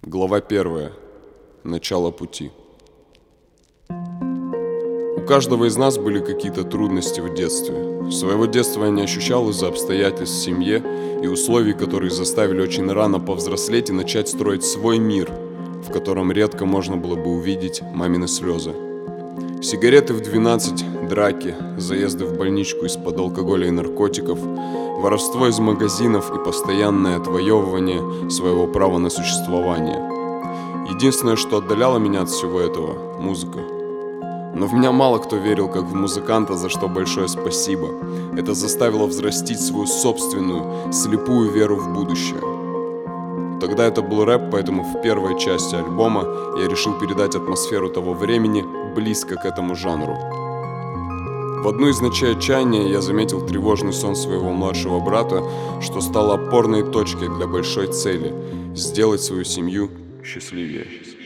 Глава 1. Начало пути. У каждого из нас были какие-то трудности в детстве. Своего детства я не ощущал из-за обстоятельств в семье и условий, которые заставили очень рано повзрослеть и начать строить свой мир, в котором редко можно было бы увидеть мамины слезы. Сигареты в 12, драки, заезды в больничку из-под алкоголя и наркотиков, воровство из магазинов и постоянное отвоевывание своего права на существование. Единственное, что отдаляло меня от всего этого – музыка. Но в меня мало кто верил как в музыканта, за что большое спасибо. Это заставило взрастить свою собственную, слепую веру в будущее. Тогда это был рэп, поэтому в первой части альбома я решил передать атмосферу того времени близко к этому жанру. В одну из ночей отчаяния я заметил тревожный сон своего младшего брата, что стало опорной точкой для большой цели – сделать свою семью счастливее.